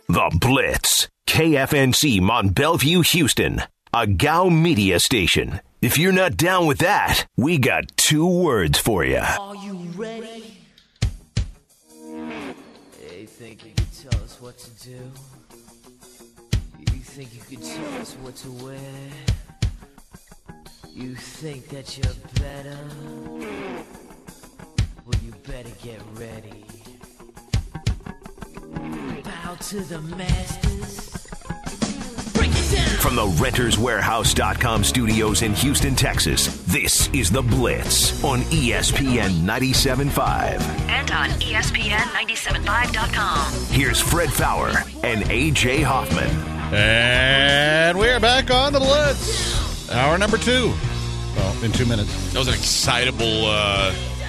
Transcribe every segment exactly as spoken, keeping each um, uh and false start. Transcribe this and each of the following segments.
The Blitz. K F N C Mont Bellevue, Houston. A G O W media station. If you're not down with that, we got two words for you. Are you ready? You think you can tell us what to do? You think you can tell us what to wear? You think that you're better? Well, you better get ready. Bow to the masters. Break it down. From the Renters Warehouse dot com studios in Houston, Texas, this is The Blitz on E S P N ninety-seven point five. And on E S P N ninety-seven point five dot com. Here's Fred Faour and A J Hoffman. And we're back on The Blitz. Hour number two. Well, in two minutes. That was an excitable uh,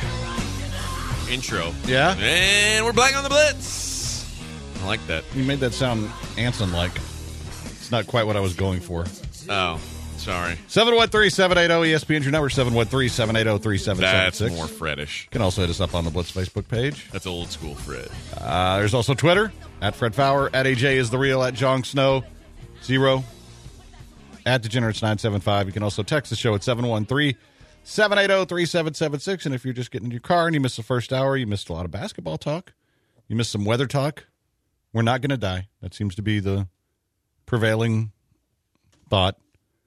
intro. Yeah? And we're back on The Blitz. I like that. You made that sound Anson-like. It's not quite what I was going for. Oh, sorry. seven one three, seven eight zero, E S P N, your number, seven one three, seven eight zero, three seven seven six. That's more Fredish. You can also hit us up on the Blitz Facebook page. That's old school Fred. Uh, there's also Twitter, at Fred Faour, at A J is the real, at Jong Snow, zero, at Degenerates nine seven five. You can also text the show at seven one three, seven eight zero, three seven seven six. And if you're just getting in your car and you missed the first hour, you missed a lot of basketball talk, you missed some weather talk, we're not going to die. That seems to be the prevailing thought.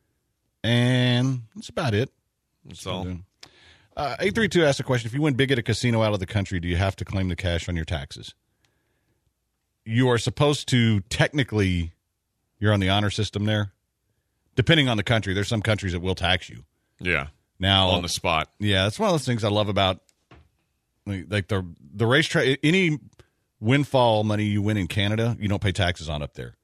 And that's about it. That's all. Uh, eight three two asked a question. If you win big at a casino out of the country, do you have to claim the cash on your taxes? You are supposed to, technically, you're on the honor system there. Depending on the country, there's some countries that will tax you. Yeah. Now on the spot. Yeah, that's one of those things I love about like, like the the racetrack. Any windfall money you win in Canada, you don't pay taxes on up there.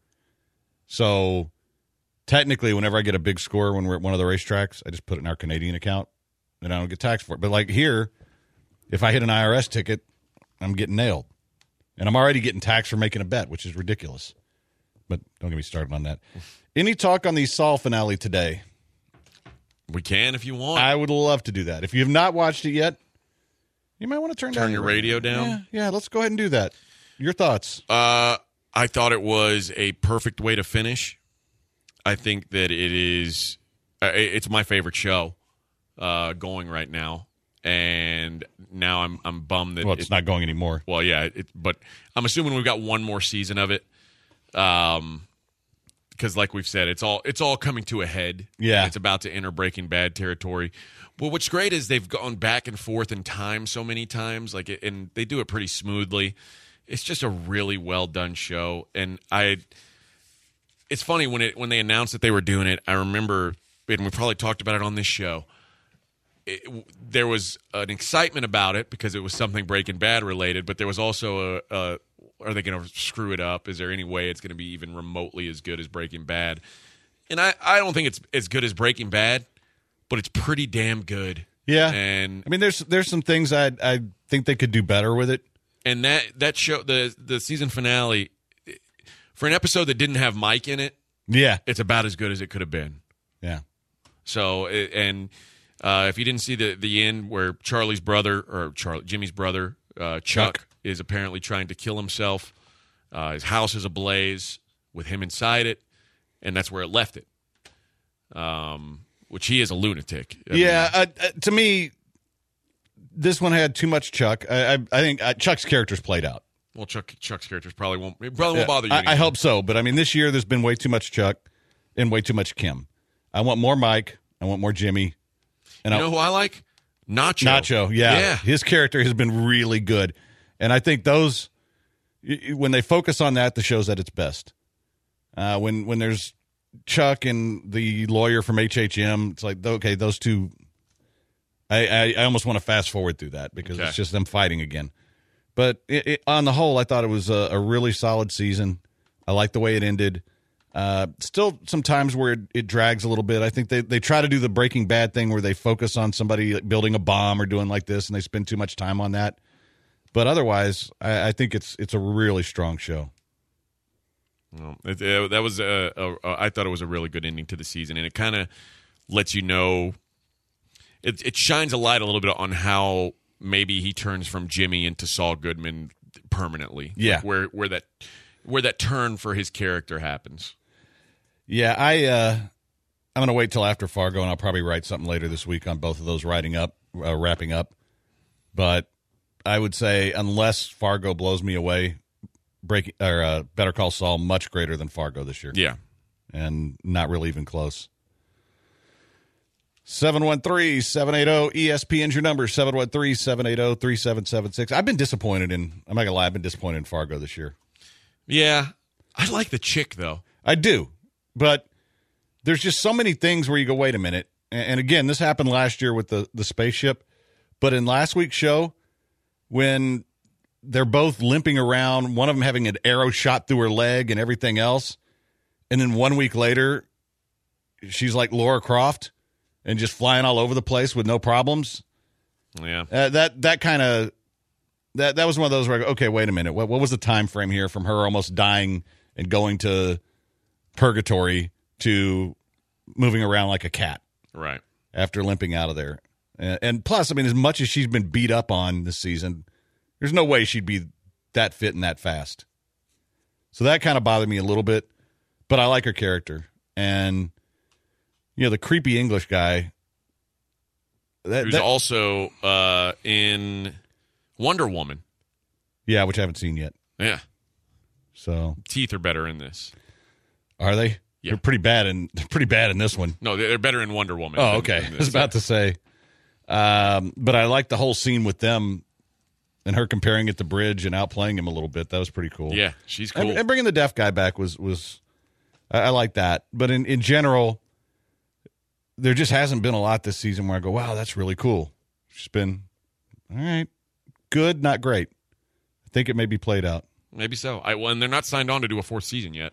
So technically, whenever I get a big score when we're at one of the racetracks, I just put it in our Canadian account, and I don't get taxed for it. But like here, if I hit an I R S ticket, I'm getting nailed, and I'm already getting taxed for making a bet, which is ridiculous. But don't get me started on that. Any talk on the Saul finale today? We can if you want. I would love to do that. If you have not watched it yet, you might want to turn, turn down your radio down. Yeah, yeah, let's go ahead and do that. Your thoughts? Uh, I thought it was a perfect way to finish. I think that it is uh, – it's my favorite show uh, going right now. And now I'm I'm bummed that – Well, it's it, not going anymore. Well, yeah, it, but I'm assuming we've got one more season of it. Um, because like we've said, it's all it's all coming to a head. Yeah, it's about to enter Breaking Bad territory. But what's great is they've gone back and forth in time so many times, like, and they do it pretty smoothly. It's just a really well done show, and I. It's funny when it when they announced that they were doing it. I remember, and we probably talked about it on this show. It, there was an excitement about it because it was something Breaking Bad related, but there was also a. a Are they going to screw it up? Is there any way it's going to be even remotely as good as Breaking Bad? And I, I don't think it's as good as Breaking Bad, but it's pretty damn good. Yeah. And I mean, there's there's some things I I think they could do better with it. And that that show the the season finale for an episode that didn't have Mike in it. Yeah, it's about as good as it could have been. Yeah. So and uh, if you didn't see the the end where Charlie's brother or Charlie Jimmy's brother uh, Chuck. Chuck. is apparently trying to kill himself. Uh, his house is ablaze with him inside it, and that's where it left it. Um, which he is a lunatic. I yeah, mean, uh, uh, to me, this one had too much Chuck. I, I, I think uh, Chuck's character's played out. Well, Chuck Chuck's characters probably won't it probably won't bother you. I, I hope so, but I mean, this year there's been way too much Chuck and way too much Kim. I want more Mike. I want more Jimmy. And you know I'll, who I like? Nacho. Nacho, yeah. yeah. His character has been really good. And I think those, when they focus on that, the show's at its best. Uh, when when there's Chuck and the lawyer from H H M, it's like, okay, those two, I, I, I almost want to fast forward through that because okay. it's just them fighting again. But it, it, on the whole, I thought it was a, a really solid season. I like the way it ended. Uh, still some times where it, it drags a little bit. I think they, they try to do the Breaking Bad thing where they focus on somebody building a bomb or doing like this, and they spend too much time on that. But otherwise, I, I think it's it's a really strong show. Well, it, it, that was a, a, a, I thought it was a really good ending to the season, and it kind of lets you know. It it shines a light a little bit on how maybe he turns from Jimmy into Saul Goodman permanently. Yeah, like where where that where that turn for his character happens. Yeah, I uh, I'm gonna wait till after Fargo, and I'll probably write something later this week on both of those writing up, uh, wrapping up. But I would say unless Fargo blows me away, breaking or uh, Better Call Saul much greater than Fargo this year. Yeah, and not really even close. seven one three, seven eight zero, E S P N's your number, seven one three, seven eight zero, three seven seven six. I've been disappointed in, I'm not going to lie, I've been disappointed in Fargo this year. Yeah. I like the chick, though. I do. But there's just so many things where you go, wait a minute. And, and again, this happened last year with the, the spaceship. But in last week's show, when they're both limping around, one of them having an arrow shot through her leg and everything else, and then one week later, she's like Laura Croft and just flying all over the place with no problems. Yeah. Uh, that that kind of that that was one of those where I go, okay, wait a minute. What what was the time frame here from her almost dying and going to purgatory to moving around like a cat? Right. After limping out of there. And, and plus, I mean, as much as she's been beat up on this season, there's no way she'd be that fit and that fast. So that kind of bothered me a little bit, but I like her character. And you know, the creepy English guy. That, Who's that, also uh, in Wonder Woman. Yeah, which I haven't seen yet. Yeah. So teeth are better in this. Are they? Yeah. They're pretty bad in they're pretty bad in this one. No, they're better in Wonder Woman. Oh, than, okay. than I was about to say. Um, but I like the whole scene with them and her comparing it to Bridge and outplaying him a little bit. That was pretty cool. Yeah, she's cool. And, and bringing the deaf guy back was was I, I like that. But in, in general, there just hasn't been a lot this season where I go, wow, that's really cool. It's just been, all right, good, not great. I think it may be played out. Maybe so. I, well, and they're not signed on to do a fourth season yet.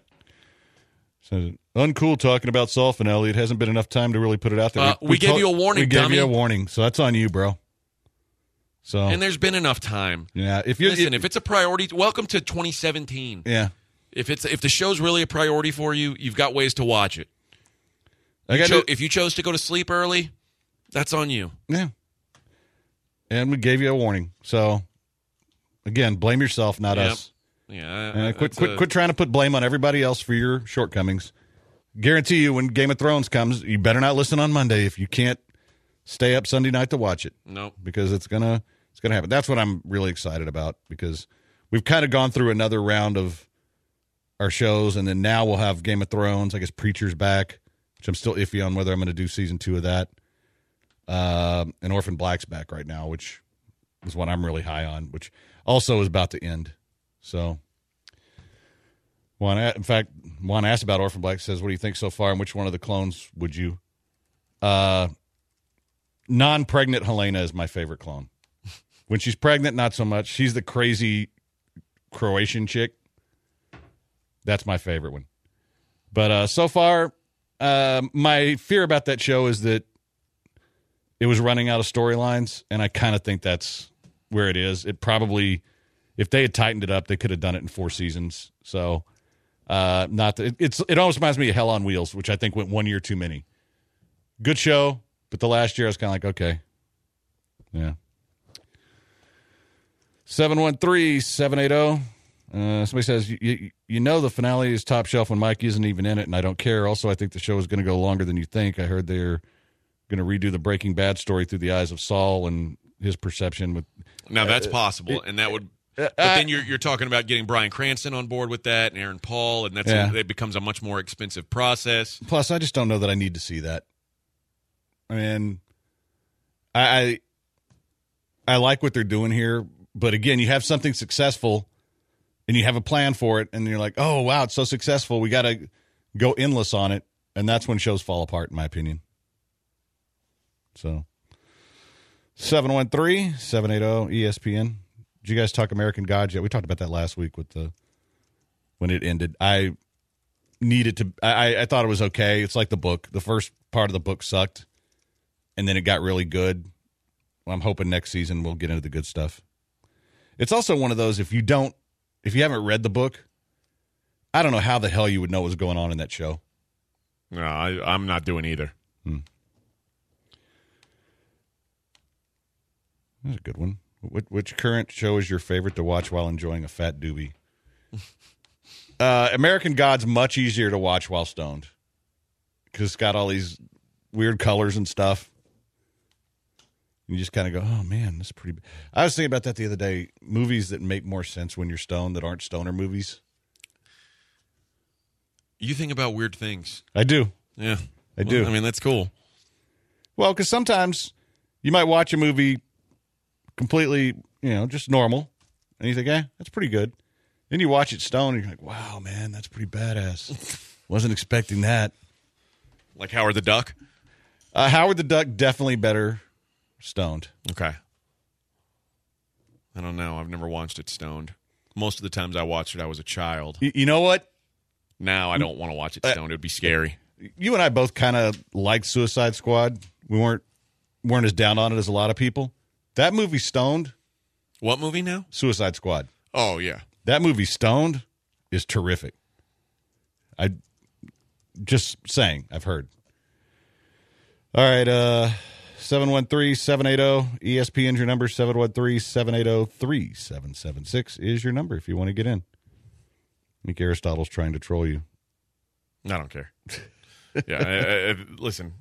So, uncool talking about Saul finale. It hasn't been enough time to really put it out there. Uh, we, we gave told, you a warning, We gave dummy. you a warning, so that's on you, bro. So, And there's been enough time. yeah, if you Listen, if it's a priority, welcome to twenty seventeen. yeah, If it's if the show's really a priority for you, you've got ways to watch it. I You got cho- if you chose to go to sleep early, that's on you. yeah, and we gave you a warning. So, again, blame yourself, not Yep. us. Yeah. Uh, quit, that's quit, a- quit trying to put blame on everybody else for your shortcomings. Guarantee you, when Game of Thrones comes, you better not listen on Monday if you can't stay up Sunday night to watch it. Nope. Because it's gonna it's gonna happen. That's what I'm really excited about, because we've kind of gone through another round of our shows, and then now we'll have Game of Thrones. I guess Preacher's back, which I'm still iffy on whether I'm going to do season two of that. Uh, and Orphan Black's back right now, which is one I'm really high on, which also is about to end. So, Juan, in fact, Juan asked about Orphan Black, says, what do you think so far, and which one of the clones would you? Uh, non-pregnant Helena is my favorite clone. When she's pregnant, not so much. She's the crazy Croatian chick. That's my favorite one. But uh, so far, uh, my fear about that show is that it was running out of storylines, and I kind of think that's where it is. It probably, if they had tightened it up, they could have done it in four seasons. So, uh, not that, it, it's it almost reminds me of Hell on Wheels, which I think went one year too many. Good show, but the last year I was kind of like, okay, yeah. seven one three, seven eight zero. Uh, somebody says, you, you, you know the finale is top shelf when Mike isn't even in it, and I don't care. Also, I think the show is going to go longer than you think. I heard they're going to redo the Breaking Bad story through the eyes of Saul and his perception. With Now, that's uh, possible, it, and that would uh, – but then you're, you're talking about getting Bryan Cranston on board with that and Aaron Paul, and that's Yeah. a, it becomes a much more expensive process. Plus, I just don't know that I need to see that. I mean, I I, I like what they're doing here, but again, you have something successful and you have a plan for it, and you're like, oh, wow, it's so successful. We got to go endless on it, and that's when shows fall apart, in my opinion. So, seven one three, seven eight zero, E S P N. Did you guys talk American Gods yet? We talked about that last week with the when it ended. I needed to I, I thought it was okay. It's like the book. The first part of the book sucked, and then it got really good. Well, I'm hoping next season we'll get into the good stuff. It's also one of those, if you don't if you haven't read the book, I don't know how the hell you would know what was going on in that show. No, I, I'm not doing either. Hmm. That's a good one. Which, which current show is your favorite to watch while enjoying a fat doobie? Uh, American God's much easier to watch while stoned because it's got all these weird colors and stuff. You just kind of go, oh, man, that's pretty. B-. I was thinking about that the other day. Movies that make more sense when you're stoned that aren't stoner movies. You think about weird things. I do. Yeah. I do. Well, I mean, that's cool. Well, because sometimes you might watch a movie completely, you know, just normal, and you think, eh, that's pretty good. Then you watch it stoned, and you're like, wow, man, that's pretty badass. Wasn't expecting that. Like Howard the Duck? Uh, Howard the Duck, definitely better stoned. Okay. I don't know. I've never watched it stoned. Most of the times I watched it, I was a child. Y- you know what? Now I don't want to watch it stoned. It would be scary. You and I both kind of liked Suicide Squad. We weren't weren't as down on it as a lot of people. That movie stoned. What movie now? Suicide Squad. Oh, yeah. That movie stoned is terrific. I just saying, I've heard. All right, uh, seven one three, seven eight zero, E S P N's your number. seven one three, seven eight zero, three seven seven six is your number if you want to get in. I think Aristotle's trying to troll you. I don't care. yeah, I, I, listen,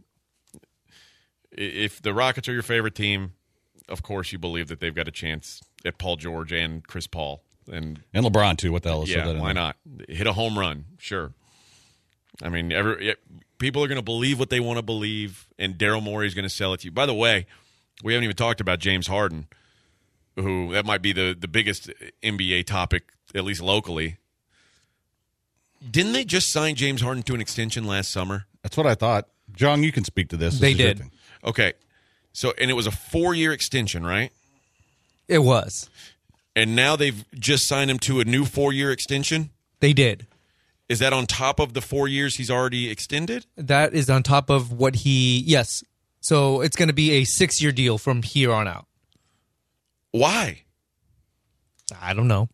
if the Rockets are your favorite team, of course you believe that they've got a chance at Paul George and Chris Paul. And and LeBron, too. What the hell is yeah, that? Why not? Hit a home run, sure. I mean, every, people are going to believe what they want to believe, and Daryl Morey is going to sell it to you. By the way, we haven't even talked about James Harden, who that might be the, the biggest N B A topic, at least locally. Didn't they just sign James Harden to an extension last summer? That's what I thought. John, you can speak to this. this they did. Okay. So, and it was a four-year extension, right? It was. And now they've just signed him to a new four-year extension? They did. Is that on top of the four years he's already extended? That is on top of what he, yes. So it's going to be a six-year deal from here on out. Why? I don't know.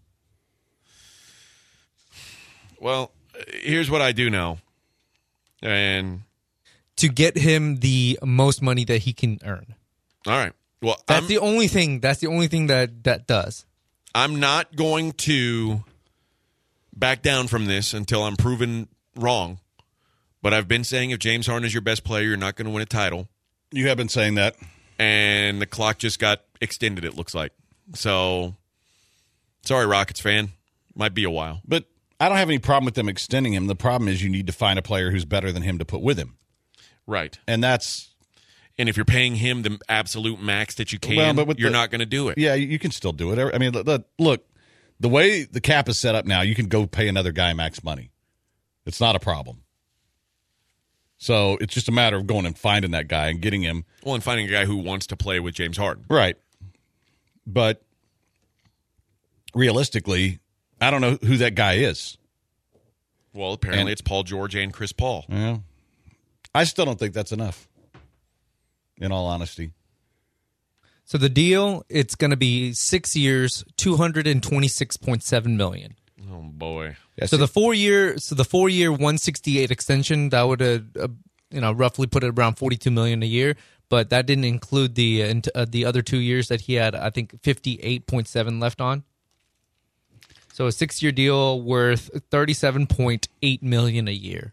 Well, here's what I do know. And to get him the most money that he can earn. All right. Well, that's I'm, the only thing. That's the only thing that that does. I'm not going to back down from this until I'm proven wrong. But I've been saying if James Harden is your best player, you're not going to win a title. You have been saying that. And the clock just got extended, it looks like. So, sorry, Rockets fan. Might be a while. But I don't have any problem with them extending him. The problem is you need to find a player who's better than him to put with him. Right. And that's... And if you're paying him the absolute max that you can, well, but with you're the, not going to do it. Yeah, you can still do it. I mean, look, the way the cap is set up now, you can go pay another guy max money. It's not a problem. So it's just a matter of going and finding that guy and getting him. Well, and finding a guy who wants to play with James Harden. Right. But realistically, I don't know who that guy is. Well, apparently and, it's Paul George and Chris Paul. Yeah. I still don't think that's enough. In all honesty. So the deal, it's going to be six years, two hundred twenty-six point seven million dollars. Oh boy! Yeah, so the four year, so the four year, one sixty-eight extension that would, uh, uh, you know, roughly put it around forty-two million a year. But that didn't include the uh, uh, the other two years that he had. I think fifty-eight point seven left on. So a six year deal worth thirty-seven point eight million a year.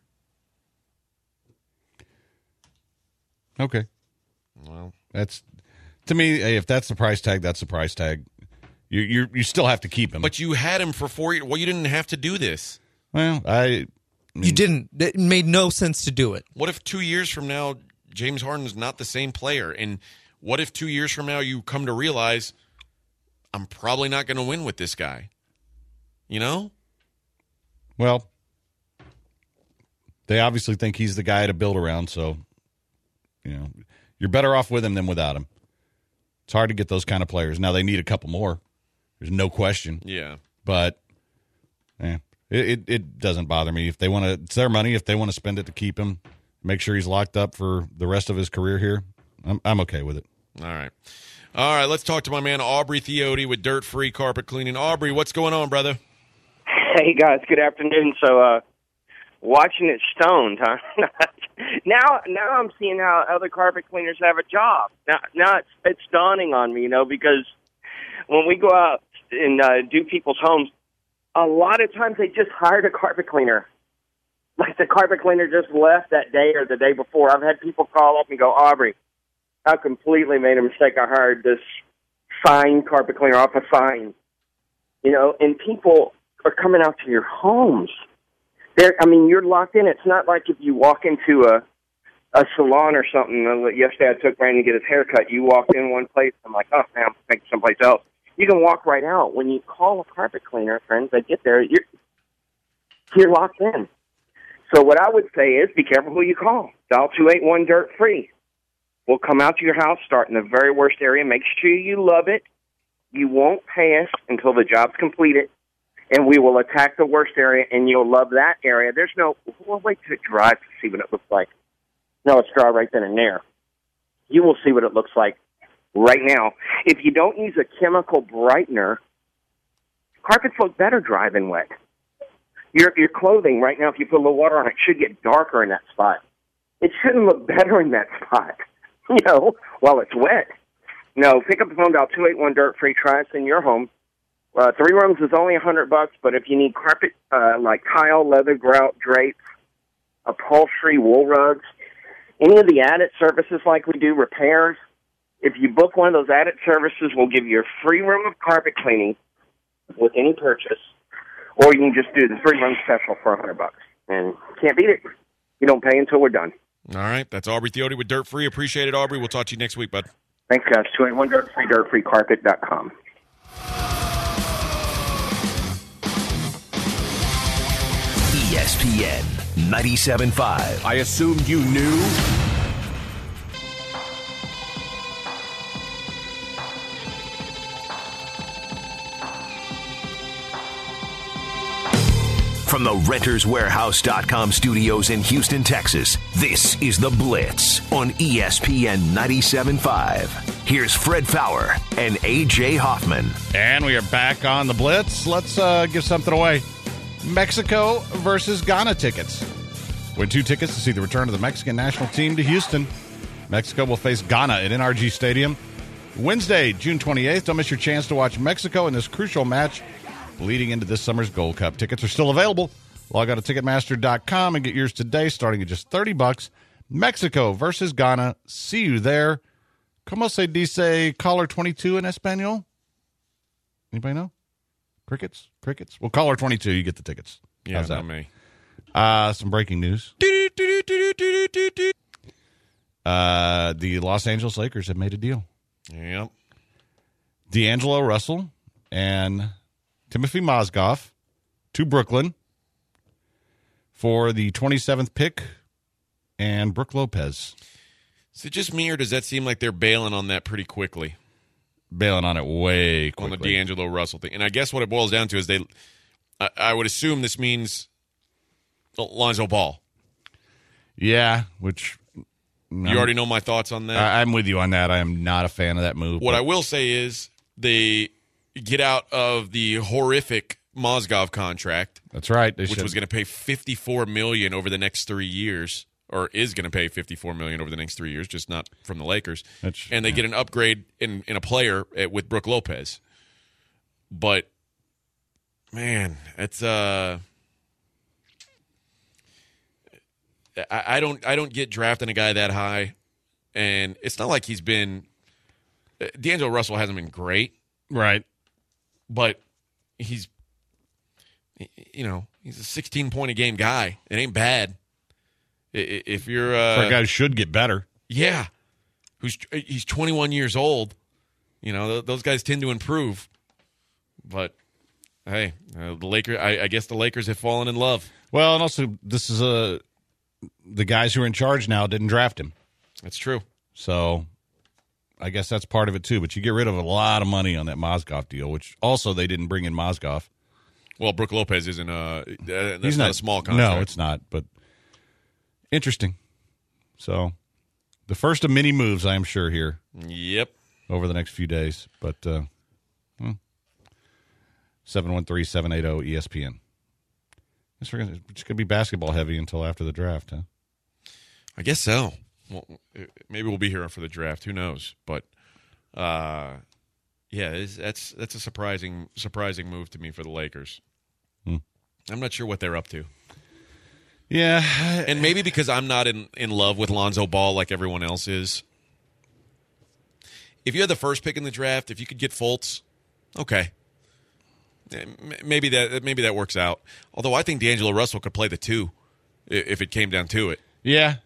Okay. Well, that's to me. If that's the price tag, that's the price tag. You you you still have to keep him. But you had him for four years. Well, you didn't have to do this. Well, I, I mean, you didn't. It made no sense to do it. What if two years from now James Harden is not the same player, and what if two years from now you come to realize I'm probably not going to win with this guy? You know. Well, they obviously think he's the guy to build around, so you know. You're better off with him than without him. It's hard to get those kind of players. Now, they need a couple more. There's no question. Yeah. But eh, it, it, it doesn't bother me. If they want to, it's their money. If they want to spend it to keep him, make sure he's locked up for the rest of his career here, I'm, I'm okay with it. All right. All right, let's talk to my man Aubrey Theote with Dirt Free Carpet Cleaning. Aubrey, what's going on, brother? Hey, guys. Good afternoon. So, uh, watching it stoned, huh? now, now I'm seeing how other carpet cleaners have a job. Now, now it's, it's dawning on me, you know, because when we go out and uh, do people's homes, a lot of times they just hired a carpet cleaner. Like the carpet cleaner just left that day or the day before. I've had people call up and go, Aubrey, I completely made a mistake. I hired this fine carpet cleaner off a sign. You know, and people are coming out to your homes. They're, I mean, you're locked in. It's not like if you walk into a a salon or something. Yesterday I took Brandon to get his hair cut. You walk in one place, I'm like, oh, man, I'm thinking someplace else. You can walk right out. When you call a carpet cleaner, friends, they get there, you're, you're locked in. So what I would say is be careful who you call. Dial two eight one, D I R T free. We'll come out to your house, start in the very worst area. Make sure you love it. You won't pay us until the job's completed, and we will attack the worst area, and you'll love that area. There's no, we'll wait till it dries to see what it looks like. No, it's dry right then and there. You will see what it looks like right now. If you don't use a chemical brightener, carpets look better dry than wet. Your your clothing right now, if you put a little water on it, should get darker in that spot. It shouldn't look better in that spot, you know, while it's wet. No, pick up the phone, dial two eight one, D I R T free, try us in your home. Uh, three rooms is only a hundred bucks, but if you need carpet, uh, like tile, leather, grout, drapes, upholstery, wool rugs, any of the added services like we do, repairs, if you book one of those added services, we'll give you a free room of carpet cleaning with any purchase, or you can just do the free room special for a hundred bucks. And can't beat it. You don't pay until we're done. All right. That's Aubrey Theody with Dirt Free. Appreciate it, Aubrey. We'll talk to you next week, bud. Thanks, guys. two eight one, D I R T free, dirt free carpet dot com. E S P N ninety-seven point five. I assumed you knew. From the Renters Warehouse dot com studios in Houston, Texas, this is The Blitz on E S P N ninety-seven point five. Here's Fred Fowler and A J Hoffman. And we are back on The Blitz. Let's uh, give something away. Mexico versus Ghana tickets. Win two tickets to see the return of the Mexican national team to Houston. Mexico will face Ghana at N R G Stadium Wednesday, June twenty-eighth. Don't miss your chance to watch Mexico in this crucial match leading into this summer's Gold Cup. Tickets are still available. Log on to Ticketmaster dot com and get yours today, starting at just thirty bucks. Mexico versus Ghana. See you there. Como se dice caller twenty-two in Espanol? Anybody know? Crickets? Crickets? Well, caller twenty-two, you get the tickets. Yeah, How's that? not me. Uh, some breaking news. Uh, the Los Angeles Lakers have made a deal. Yep. D'Angelo Russell and Timothy Mozgov to Brooklyn for the twenty-seventh pick and Brook Lopez. Is it just me, or does that seem like they're bailing on that pretty quickly? Bailing on it way quickly. On the D'Angelo Russell thing. And I guess what it boils down to is they, I, I would assume this means Lonzo Ball. Yeah, which... You I'm, already know my thoughts on that? I, I'm with you on that. I am not a fan of that move. What but. I will say is they get out of the horrific Mozgov contract. That's right. Which should. was going to pay fifty-four million dollars over the next three years, or is going to pay fifty-four million dollars over the next three years, just not from the Lakers. That's, and they yeah. get an upgrade in, in a player at, with Brook Lopez. But, man, it's... Uh, I, I don't I don't get drafting a guy that high. And it's not like he's been... D'Angelo Russell hasn't been great. Right. But he's... You know, he's a sixteen-point-a-game guy. It ain't bad. If you're... Uh, For a guy who should get better. Yeah. Who's He's twenty-one years old. You know, those guys tend to improve. But, hey, uh, the Lakers... I, I guess the Lakers have fallen in love. Well, and also, this is a... The guys who are in charge now didn't draft him. That's true. So, I guess that's part of it, too. But you get rid of a lot of money on that Mozgov deal, which also they didn't bring in Mozgov. Well, Brook Lopez isn't a, that's He's not, not a small contract. No, it's not, but interesting. So, the first of many moves, I am sure, here. Yep. Over the next few days. But, uh, hmm. seven one three, seven eight zero, E S P N. It's going to be basketball heavy until after the draft, huh? I guess so. Well, maybe we'll be here for the draft. Who knows? But, uh, yeah, that's that's a surprising surprising move to me for the Lakers. Hmm. I'm not sure what they're up to. Yeah. And maybe because I'm not in, in love with Lonzo Ball like everyone else is. If you had the first pick in the draft, if you could get Fultz, okay. Maybe that maybe that works out. Although I think D'Angelo Russell could play the two if it came down to it. Yeah.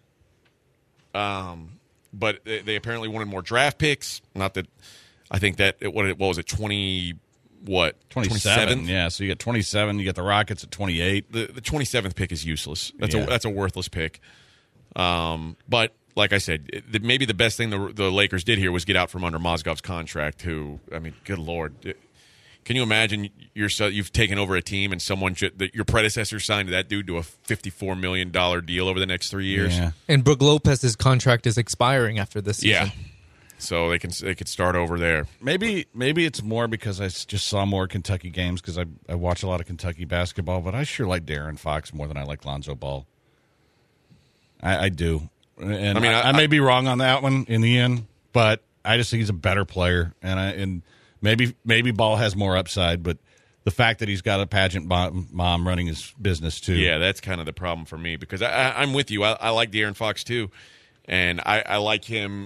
Um, but they, they apparently wanted more draft picks. Not that I think that what what was it twenty what twenty-seven? Yeah, so you get twenty-seven. You get the Rockets at twenty-eight. The the twenty-seventh pick is useless. That's Yeah. a that's a worthless pick. Um, but like I said, it, maybe the best thing the the Lakers did here was get out from under Mozgov's contract. Who I mean, good lord. Can you imagine you're so, you've taken over a team and someone should, that your predecessor signed that dude to a fifty-four million dollars deal over the next three years? Yeah. And Brook Lopez's contract is expiring after this season. Yeah. So they can they could start over there. Maybe maybe it's more because I s- just saw more Kentucky games because I I watch a lot of Kentucky basketball, but I sure like De'Aaron Fox more than I like Lonzo Ball. I, I do, and I mean, I, I- I may be wrong on that one in the end, but I just think he's a better player, and I and maybe maybe Ball has more upside, but the fact that he's got a pageant mom, mom running his business too. Yeah, that's kind of the problem for me because I, I, I'm with you. I, I like De'Aaron Fox too, and I, I like him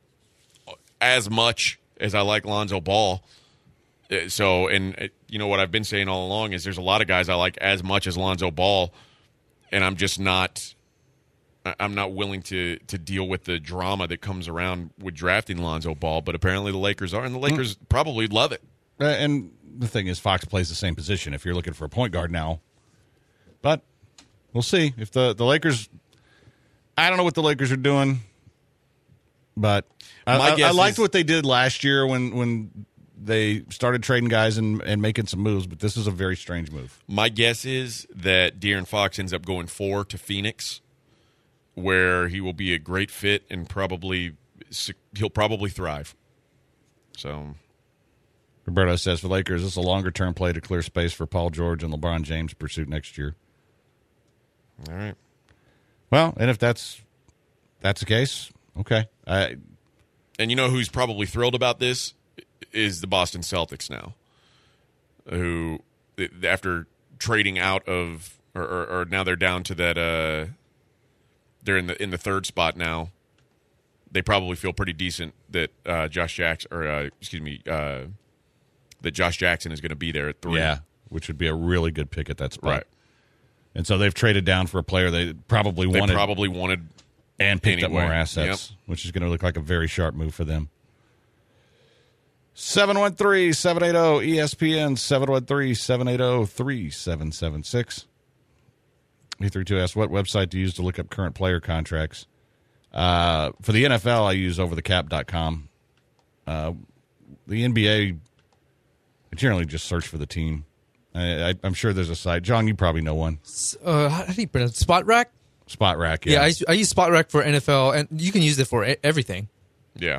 as much as I like Lonzo Ball. Uh, So, and uh, you know what I've been saying all along is there's a lot of guys I like as much as Lonzo Ball, and I'm just not. I- I'm not willing to to deal with the drama that comes around with drafting Lonzo Ball, but apparently the Lakers are, and the Lakers probably love it. Uh, and the thing is, Fox plays the same position if you're looking for a point guard now. But we'll see if the the Lakers. I don't know what the Lakers are doing, but I, My I, I guess liked is- what they did last year when when they started trading guys and, and making some moves. But this is a very strange move. My guess is that De'Aaron Fox ends up going four to Phoenix, where he will be a great fit and probably he'll probably thrive. So, Roberto says for Lakers, this is a longer term play to clear space for Paul George and LeBron James' pursuit next year. all right. Well, and if that's that's the case, okay. I, And you know who's probably thrilled about this is the Boston Celtics now, who after trading out of or, or, or now they're down to that. Uh, they're in the in the third spot now. They probably feel pretty decent that uh, Josh Jackson, or uh, excuse me, uh, that Josh Jackson is going to be there at three. yeah, which would be a really good pick at that spot. Right. And so they've traded down for a player they probably They wanted probably wanted and picked anyway. up more assets, which is going to look like a very sharp move for them. seven one three, seven eight zero, E S P N, seven one three, seven eight zero, three seven seven six. E thirty-two asks, what website do you use to look up current player contracts? Uh, for the N F L, I use over the cap dot com. Uh, the N B A, I generally just search for the team. I, I, I'm sure there's a site. John, you probably know one. Uh, how do you pronounce it? Spot Rack? Spot Rack, Yeah, yeah. I, use- I use Spot Rack for N F L, and you can use it for e- everything. yeah.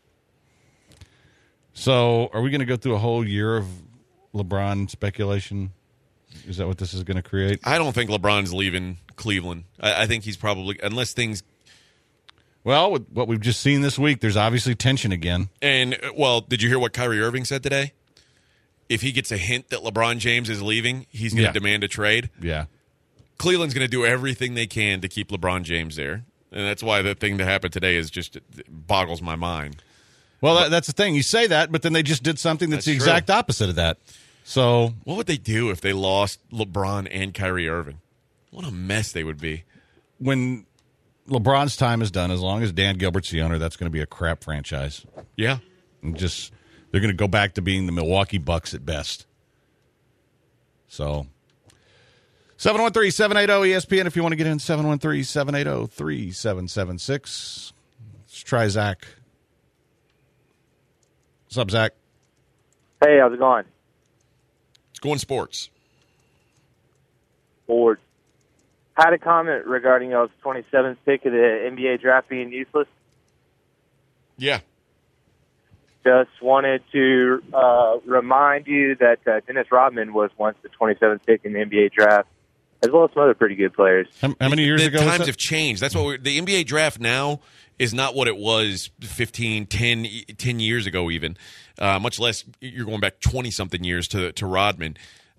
So, are we going to go through a whole year of LeBron speculation? Is that what this is going to create? I don't think LeBron's leaving Cleveland. I, I think he's probably unless things Well, with what we've just seen this week, there's obviously tension again. and uh, well, did you hear what Kyrie Irving said today? If he gets a hint that LeBron James is leaving, he's going to Yeah. demand a trade. Yeah. Cleveland's going to do everything they can to keep LeBron James there, and that's why the thing that happened today is just it boggles my mind. Well, that, that's the thing. You say that, but then they just did something that's, That's the true. exact opposite of that. So, What would they do if they lost LeBron and Kyrie Irving? What a mess they would be. when LeBron's time is done, as long as Dan Gilbert's the owner, that's going to be a crap franchise. Yeah. And just they're going to go back to being the Milwaukee Bucks at best. So, seven one three, seven eight zero, E S P N if you want to get in, seven one three, seven eight zero, three seven seven six. Let's try Zach. What's up, Zach? Hey, how's it going? It's going sports. Board. Had a comment regarding y'all's twenty-seventh pick of the N B A draft being useless. Yeah. Just wanted to uh, remind you that uh, Dennis Rodman was once the twenty-seventh pick in the N B A draft, as well as some other pretty good players. How, how many years the ago was times that? have changed. That's what we're, the N B A draft now is not what it was fifteen, ten, ten years ago even, uh, much less you're going back twenty-something years to to Rodman.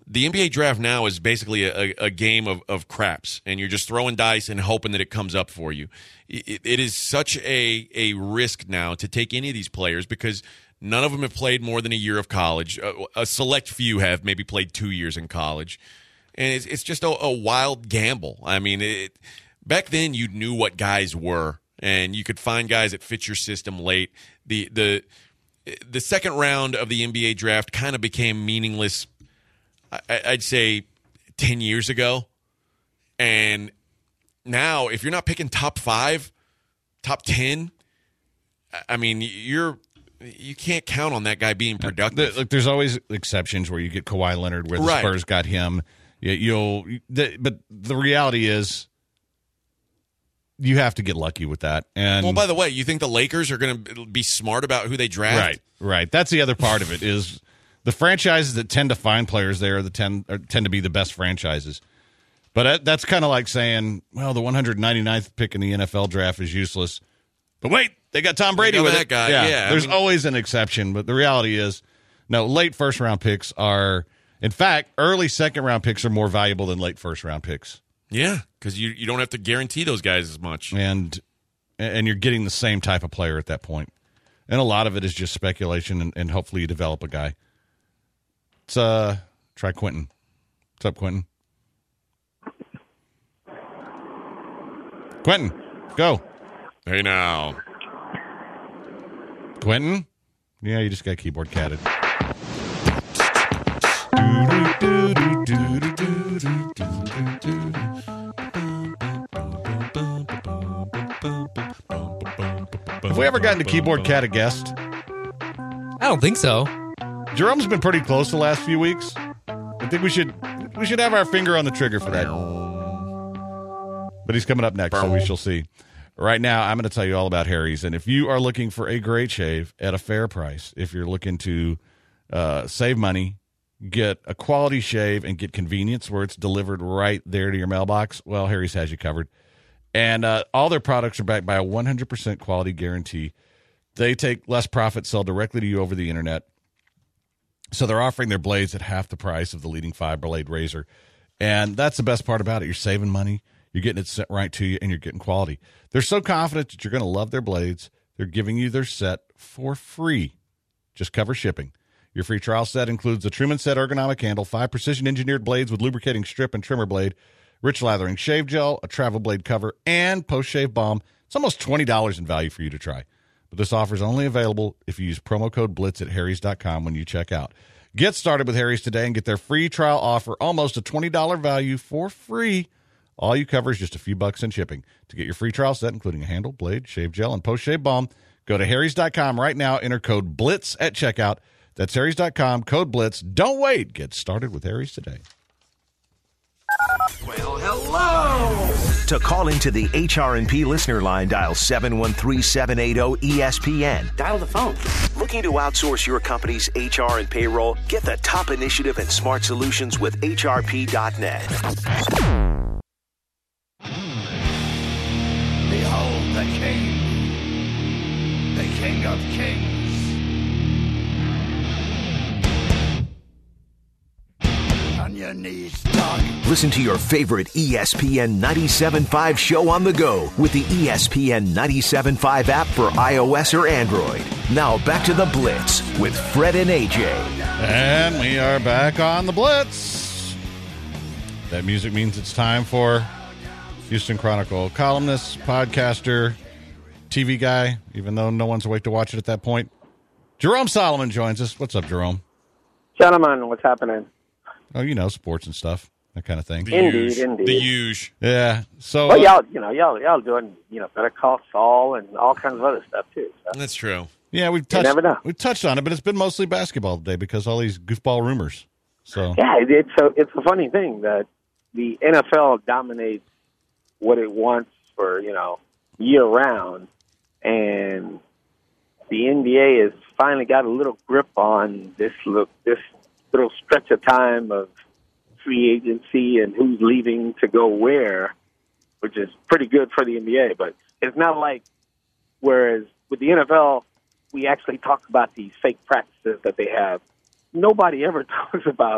the N B A draft now is basically a, a game of, of craps, and you're just throwing dice and hoping that it comes up for you. It, it is such a, a risk now to take any of these players because none of them have played more than a year of college. A, a select few have maybe played two years in college. And it's, it's just a, a wild gamble. I mean, it, back then you knew what guys were, and you could find guys that fit your system late. The the the second round of the N B A draft kind of became meaningless, I'd say, ten years ago. And now, if you're not picking top five, top ten, I mean, you're you can't count on that guy being productive. Look, there's always exceptions where you get Kawhi Leonard, where the Right. Spurs got him. You'll, but the reality is, you have to get lucky with that. And Well, by the way, you think the Lakers are going to be smart about who they draft? right, right. That's the other part of it is the franchises that tend to find players there that tend or tend to be the best franchises. But that, that's kind of like saying, well, the one hundred ninety-ninth pick in the N F L draft is useless. But wait, they got Tom Brady got with that it. guy, yeah, I there's mean- always an exception, but the reality is, no, late first round picks are, in fact, early second round picks are more valuable than late first round picks. Yeah, because you, you don't have to guarantee those guys as much. And and you're getting the same type of player at that point. And a lot of it is just speculation, and, and hopefully you develop a guy. Let's uh, try Quentin. What's up, Quentin? Quentin, go. Hey, now. Quentin? Yeah, you just got keyboard catted. Have we ever gotten to keyboard cat a guest? I don't think so. Jerome's been pretty close the last few weeks. I think we should we should have our finger on the trigger for that. But he's coming up next, so we shall see. Right now, I'm going to tell you all about Harry's. And if you are looking for a great shave at a fair price, if you're looking to uh, save money, get a quality shave, and get convenience where it's delivered right there to your mailbox, well, Harry's has you covered. And uh, all their products are backed by a one hundred percent quality guarantee. They take less profit, sell directly to you over the internet. So they're offering their blades at half the price of the leading five-blade razor. And that's the best part about it. You're saving money. You're getting it sent right to you, and you're getting quality. They're so confident that you're going to love their blades. They're giving you their set for free. Just cover shipping. Your free trial set includes the Truman Set ergonomic handle, five precision-engineered blades with lubricating strip and trimmer blade, rich lathering shave gel, a travel blade cover, and post-shave balm. It's almost twenty dollars in value for you to try. But this offer is only available if you use promo code BLITZ at harrys dot com when you check out. Get started with Harry's today and get their free trial offer, almost a twenty dollars value for free. All you cover is just a few bucks in shipping. To get your free trial set, including a handle, blade, shave gel, and post-shave balm, go to harrys dot com right now. Enter code BLITZ at checkout. That's harrys dot com, code BLITZ. Don't wait. Get started with Harry's today. Well, hello! To call into the H R and P listener line, dial seven one three, seven eight zero, E S P N. Dial the phone. Looking to outsource your company's H R and payroll? Get the top initiative and smart solutions with H R P dot net. Behold the king. The king of kings. On your knees, dog. Listen to your favorite E S P N ninety-seven point five show on the go with the E S P N ninety-seven point five app for iOS or Android. Now back to the Blitz with Fred and A J. And we are back on the Blitz. That music means it's time for Houston Chronicle columnist, podcaster, T V guy, even though no one's awake to watch it at that point. Jerome Solomon joins us. What's up, Jerome? Gentlemen, what's happening? Oh, you know, sports and stuff, that kind of thing. The Indeed, huge, indeed. The huge. Yeah. So, Well, uh, y'all, you know, y'all, y'all doing, you know, Better Call Saul and all kinds of other stuff too. So. That's true. yeah, we've touched, never know. we've touched on it, but it's been mostly basketball today because all these goofball rumors. So, Yeah, it, it's a it's a funny thing that the N F L dominates what it wants for you know year round, and the N B A has finally got a little grip on this look this little stretch of time of free agency and who's leaving to go where, which is pretty good for the N B A. But it's not like whereas with the N F L, we actually talk about these fake practices that they have. Nobody ever talks about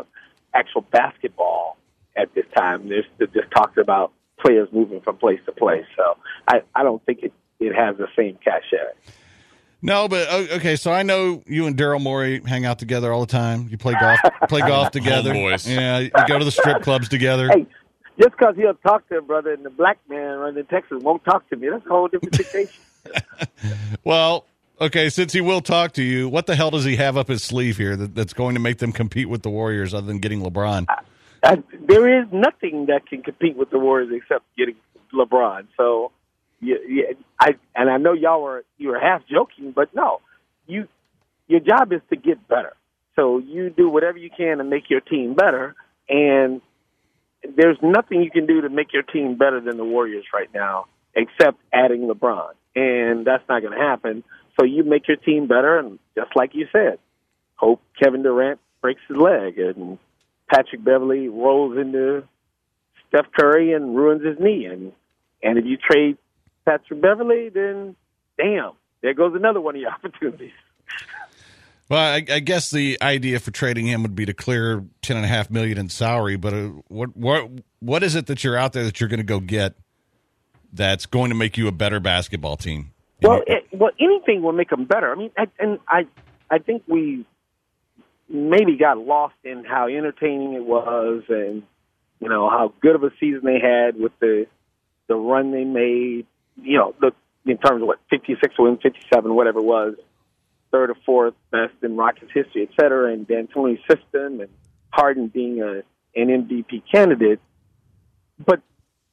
actual basketball at this time. There's just talks about players moving from place to place. So I, I don't think it, it has the same cachet. No, but okay. So I know you and Daryl Morey hang out together all the time. You play golf, play golf together. Homeboys. Yeah, you go to the strip clubs together. Hey, just because he'll talk to a brother and the black man running in Texas won't talk to me, that's a whole different situation. Well, okay, since he will talk to you, what the hell does he have up his sleeve here that, that's going to make them compete with the Warriors other than getting LeBron? I, I, there is nothing that can compete with the Warriors except getting LeBron. So, yeah, yeah, I and I know y'all were you were half joking, but no, you your job is to get better. So you do whatever you can to make your team better, and there's nothing you can do to make your team better than the Warriors right now, except adding LeBron, and that's not going to happen. So you make your team better, and just like you said, hope Kevin Durant breaks his leg and Patrick Beverly rolls into Steph Curry and ruins his knee. And and if you trade Patrick Beverly, then damn, there goes another one of your opportunities. Well, I, I guess the idea for trading him would be to clear ten and a half million in salary. But uh, what what what is it that you're out there that you're going to go get that's going to make you a better basketball team? Well, it, well, anything will make them better. I mean, I, and I I think we maybe got lost in how entertaining it was, and you know how good of a season they had with the the run they made. You know, the in terms of what fifty-six wins, fifty-seven, whatever it was. Third or fourth best in Rockets history, et cetera, and D'Antoni's system and Harden being a, an M V P candidate. But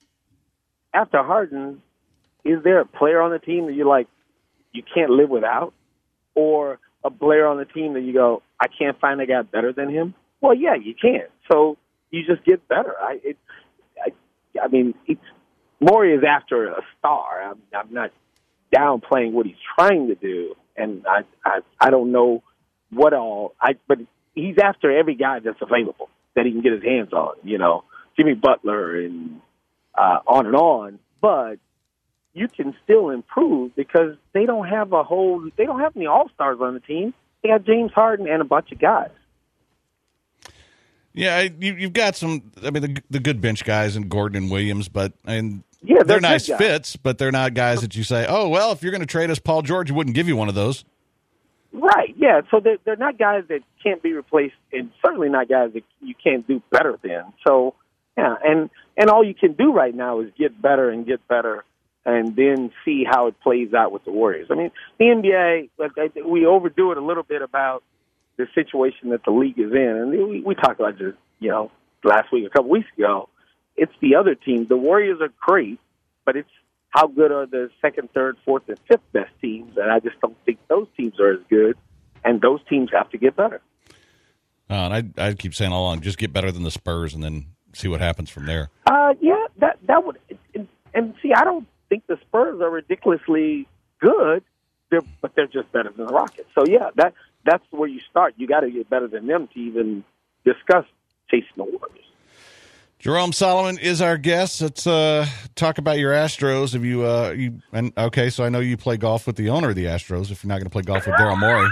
after Harden, is there a player on the team that you're like, you can't live without? Or a player on the team that you go, I can't find a guy better than him? Well, yeah, you can. So you just get better. I it, I, I mean, it's, Morey is after a star. I'm, I'm not downplaying what he's trying to do. And I, I, I don't know what all. I, but he's after every guy that's available that he can get his hands on. You know, Jimmy Butler and uh, on and on. But you can still improve because they don't have a whole. They don't have any all stars on the team. They got James Harden and a bunch of guys. Yeah, you, you've got some. I mean, the, the good bench guys and Gordon and Williams, but and. Yeah, they're, they're nice nice fits, but they're not guys that you say, oh, well, if you're going to trade us Paul George, we wouldn't give you one of those. Right, yeah. So they're, they're not guys that can't be replaced, and certainly not guys that you can't do better than. So, yeah, and, and all you can do right now is get better and get better and then see how it plays out with the Warriors. I mean, the N B A, we overdo it a little bit about the situation that the league is in. And we, we talked about this, you know, last week, a couple weeks ago. It's the other teams. The Warriors are great, but it's how good are the second, third, fourth, and fifth best teams, and I just don't think those teams are as good, and those teams have to get better. Uh, and I I keep saying all along, just get better than the Spurs, and then see what happens from there. Uh, yeah, that that would, and, and see, I don't think the Spurs are ridiculously good, they're, but they're just better than the Rockets. So yeah, that that's where you start. You got to get better than them to even discuss chasing the Warriors. Jerome Solomon is our guest. Let's uh, talk about your Astros. Have you, uh, you and okay, so I know you play golf with the owner of the Astros. If you're not going to play golf with Daryl Morey,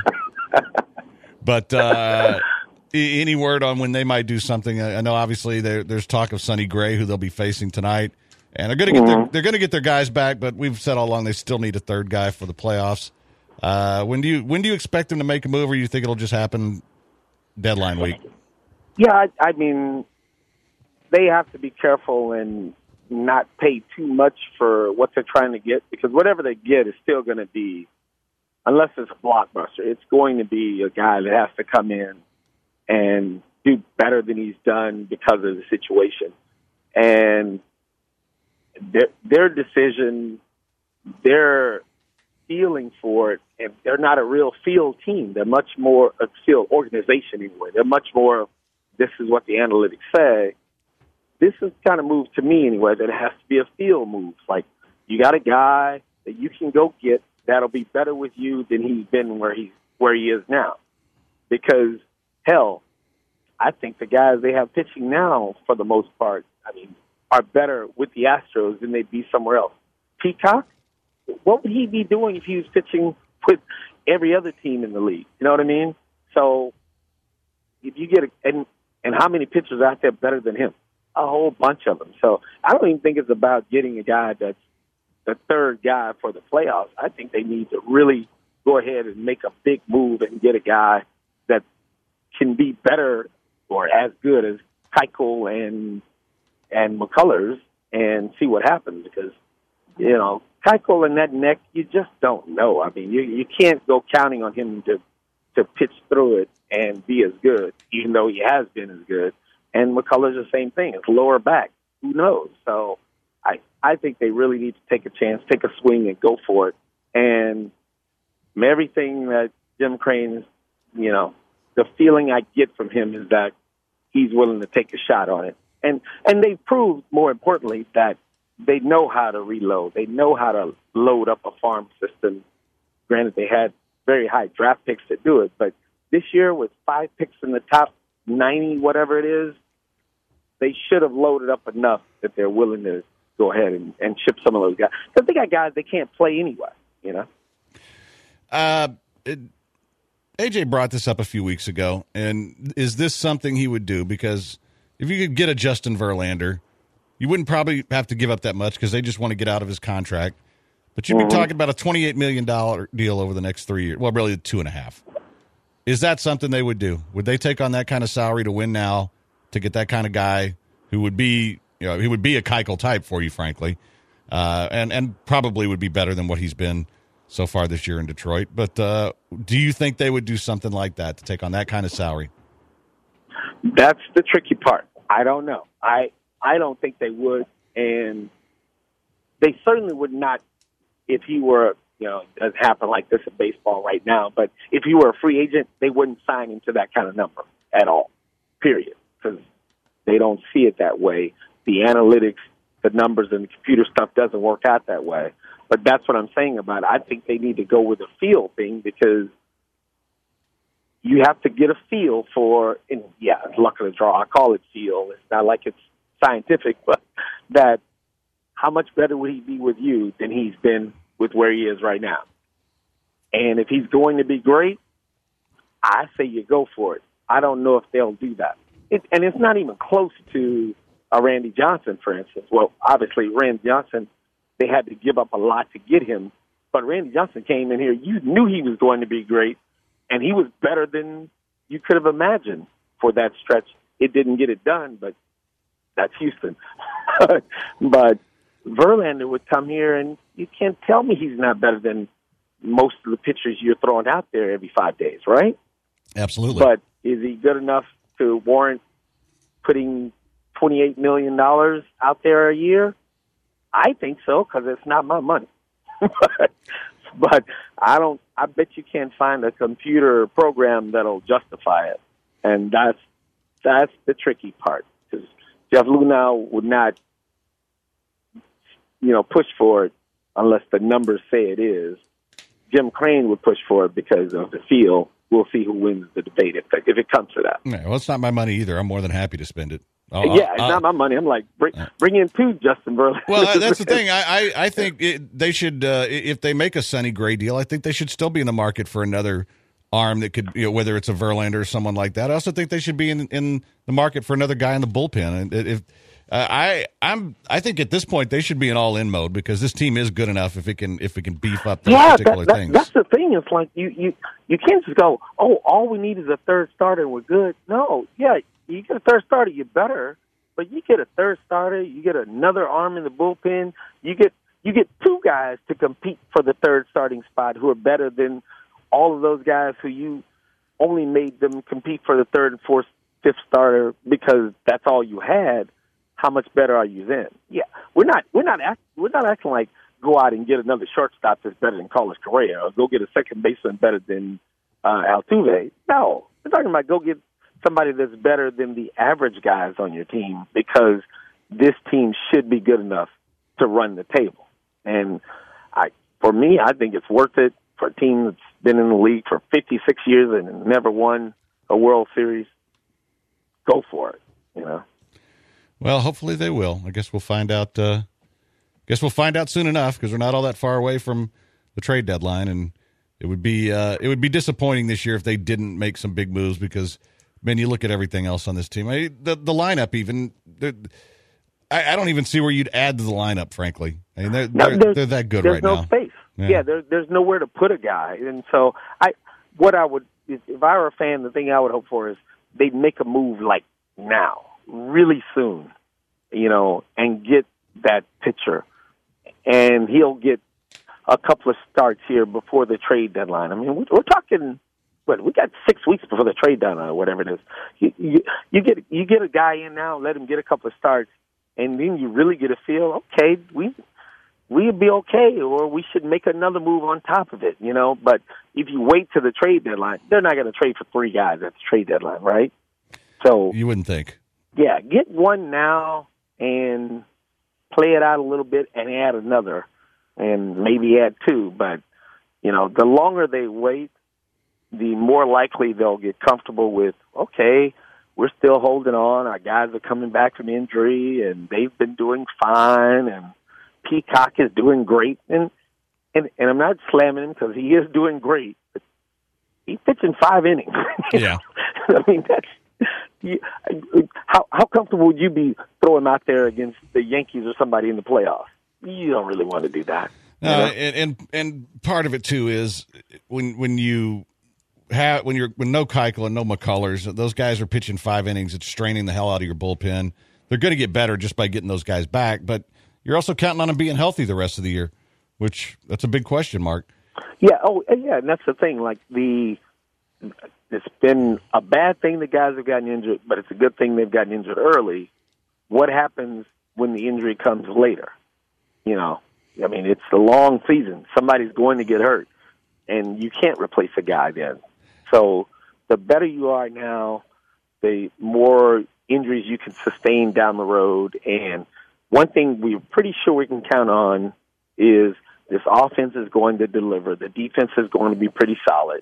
but uh, any word on when they might do something? I know obviously there, there's talk of Sonny Gray, who they'll be facing tonight, and they're going to get mm-hmm. their, they're going to get their guys back. But we've said all along they still need a third guy for the playoffs. Uh, when do you when do you expect them to make a move, or you think it'll just happen deadline week? Yeah, I, I mean. They have to be careful and not pay too much for what they're trying to get, because whatever they get is still going to be, unless it's a blockbuster, it's going to be a guy that has to come in and do better than he's done because of the situation. And their, their decision, their feeling for it, and they're not a real field team. They're much more a field organization anyway. They're much more of, this is what the analytics say. This is kind of move to me anyway that it has to be a field move. Like, you got a guy that you can go get that'll be better with you than he's been where he's where he is now. Because hell, I think the guys they have pitching now, for the most part, I mean, are better with the Astros than they'd be somewhere else. Peacock, what would he be doing if he was pitching with every other team in the league? You know what I mean? So if you get a, and And how many pitchers are out there better than him? A whole bunch of them. So I don't even think it's about getting a guy that's the third guy for the playoffs. I think they need to really go ahead and make a big move and get a guy that can be better or as good as Keuchel and and McCullers and see what happens, because, you know, Keuchel and that neck, you just don't know. I mean, you you can't go counting on him to to pitch through it and be as good, even though he has been as good. And McCullers the same thing. It's lower back. Who knows? So I I think they really need to take a chance, take a swing, and go for it. And everything that Jim Crane, you know, the feeling I get from him is that he's willing to take a shot on it. And and they've proved, more importantly, that they know how to reload. They know how to load up a farm system. Granted, they had very high draft picks to do it, but this year with five picks in the top ninety, whatever it is, they should have loaded up enough that they're willing to go ahead and, and ship some of those guys. Because they got guys they can't play anyway, you know? Uh, it, A J brought this up a few weeks ago, and is this something he would do? Because if you could get a Justin Verlander, you wouldn't probably have to give up that much because they just want to get out of his contract. But you'd be mm-hmm. talking about a twenty-eight million dollars deal over the next three years. Well, really two and a half. Is that something they would do? Would they take on that kind of salary to win now, to get that kind of guy who would be, you know, he would be a Keuchel type for you, frankly, uh, and, and probably would be better than what he's been so far this year in Detroit. But uh, do you think they would do something like that to take on that kind of salary? That's the tricky part. I don't know. I I don't think they would, and they certainly would not if he were, you know, it doesn't happen like this in baseball right now, but if he were a free agent, they wouldn't sign him to that kind of number at all, period, because they don't see it that way. The analytics, the numbers, and the computer stuff doesn't work out that way. But that's what I'm saying about it. I think they need to go with a feel thing, because you have to get a feel for, and yeah, it's luck of the draw. I call it feel. It's not like it's scientific, but that how much better would he be with you than he's been with where he is right now? And if he's going to be great, I say you go for it. I don't know if they'll do that. It, and it's not even close to a Randy Johnson, for instance. Well, obviously, Randy Johnson, they had to give up a lot to get him. But Randy Johnson came in here. You knew he was going to be great, and he was better than you could have imagined for that stretch. It didn't get it done, but that's Houston. But Verlander would come here, and you can't tell me he's not better than most of the pitchers you're throwing out there every five days, right? Absolutely. But is he good enough to warrant putting twenty-eight million dollars out there a year? I think so, because it's not my money. but, but I don't. I bet you can't find a computer program that'll justify it, and that's that's the tricky part. Because Jeff Luhnow would not, you know, push for it unless the numbers say it is. Jim Crane would push for it because of the feel. We'll see who wins the debate if if it comes to that. Yeah, well, it's not my money either. I'm more than happy to spend it. I'll, yeah, it's I'll, not my money. I'm like, bring, bring in two Justin Verlander. Well, that's the thing. I, I, I think it, they should, uh, if they make a Sonny Gray deal, I think they should still be in the market for another arm that could, you know, whether it's a Verlander or someone like that. I also think they should be in, in the market for another guy in the bullpen. And if uh, I, I'm, I think at this point they should be in all-in mode, because this team is good enough if it can, if it can beef up those yeah, particular that, that, things. That's the thing. It's like you, you, you can't just go, oh, all we need is a third starter and we're good. No, yeah, you get a third starter, you're better. But you get a third starter, you get another arm in the bullpen, you get you get two guys to compete for the third starting spot who are better than all of those guys who you only made them compete for the third and fourth, fifth starter because that's all you had. How much better are you then? Yeah, we're not we're not act, we're not acting like go out and get another shortstop that's better than Carlos Correa, or go get a second baseman better than uh, Altuve. No, we're talking about go get somebody that's better than the average guys on your team, because this team should be good enough to run the table. And I, for me, I think it's worth it for a team that's been in the league for fifty-six years and never won a World Series. Go for it, you know. Well, hopefully they will. I guess we'll find out. Uh, guess we'll find out soon enough, because we're not all that far away from the trade deadline, and it would be uh, it would be disappointing this year if they didn't make some big moves, because man, you look at everything else on this team. I, the the lineup even. I, I don't even see where you'd add to the lineup. Frankly, I mean they're No, they're, there's- they're that good there's right no now. space. Yeah. Yeah, there, there's nowhere to put a guy, and so I, what I would, if, if I were a fan, the thing I would hope for is they'd make a move like now, really soon, you know, and get that pitcher, and he'll get a couple of starts here before the trade deadline. I mean, we're, we're talking, what, we got six weeks before the trade deadline or whatever it is. You, you, you get you get a guy in now, let him get a couple of starts, and then you really get a feel. Okay, we. We'd be okay, or we should make another move on top of it, you know. But if you wait to the trade deadline, they're not going to trade for three guys at the trade deadline, right? So You wouldn't think. yeah, get one now and play it out a little bit and add another and maybe add two. But, you know, the longer they wait, the more likely they'll get comfortable with, okay, we're still holding on. Our guys are coming back from injury, and they've been doing fine, and Peacock is doing great. And, and, and I'm not slamming him because he is doing great. But he's pitching five innings. Yeah. I mean, that's you, how how comfortable would you be throwing him out there against the Yankees or somebody in the playoffs? You don't really want to do that. No, you know? and, and and part of it too is when when you have when you're when no Keuchel and no McCullers, those guys are pitching five innings. It's straining the hell out of your bullpen. They're going to get better just by getting those guys back, but you're also counting on them being healthy the rest of the year, which that's a big question mark. Yeah. Oh, yeah. And that's the thing. Like the, it's been a bad thing the guys have gotten injured, but it's a good thing they've gotten injured early. What happens when the injury comes later? You know, I mean, it's a long season. Somebody's going to get hurt, and you can't replace a guy then. So the better you are now, the more injuries you can sustain down the road. And one thing we're pretty sure we can count on is this offense is going to deliver. The defense is going to be pretty solid.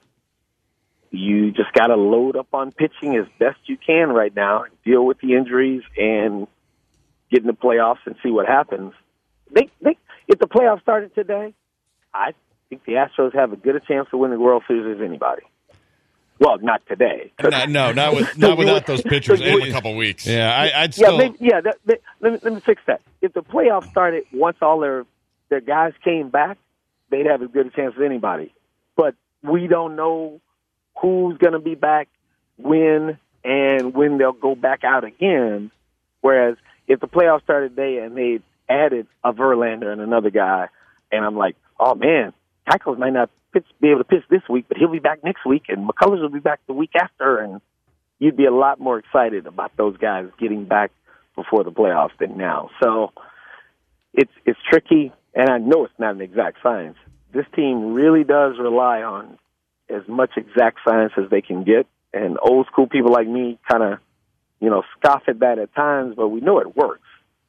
You just got to load up on pitching as best you can right now, deal with the injuries, and get in the playoffs and see what happens. They, they, if the playoffs started today, I think the Astros have as good a chance to win the World Series as anybody. Well, not today. No, no, not with not without those pitchers. In a couple weeks. Yeah, I, I'd still. Yeah, maybe, yeah. That, that, let me let me fix that. If the playoffs started once all their their guys came back, they'd have as good a chance as anybody. But we don't know who's going to be back, when, and when they'll go back out again. Whereas if the playoffs started today and they added a Verlander and another guy, and I'm like, oh man, Keuchel might not pitch, be able to pitch this week, but he'll be back next week, and McCullers will be back the week after, and you'd be a lot more excited about those guys getting back before the playoffs than now. So it's it's tricky, and I know it's not an exact science. This team really does rely on as much exact science as they can get, and old school people like me kind of, you know, scoff at that at times, but we know it works.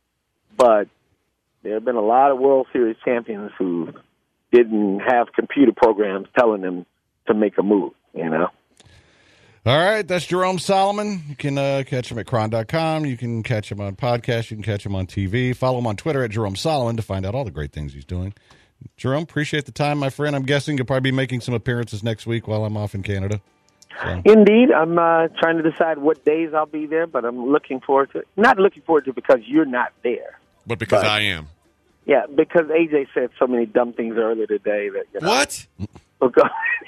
But there have been a lot of World Series champions who didn't have computer programs telling them to make a move, you know. All right, that's Jerome Solomon. You can uh, catch him at cron dot com. You can catch him on podcast. You can catch him on T V. Follow him on Twitter at Jerome Solomon to find out all the great things he's doing. Jerome, appreciate the time, my friend. I'm guessing you'll probably be making some appearances next week while I'm off in Canada. So. Indeed. I'm uh, trying to decide what days I'll be there, but I'm looking forward to it. Not looking forward to it because you're not there. But because But- I am. Yeah, because A J said so many dumb things earlier today that, you know. What? Because,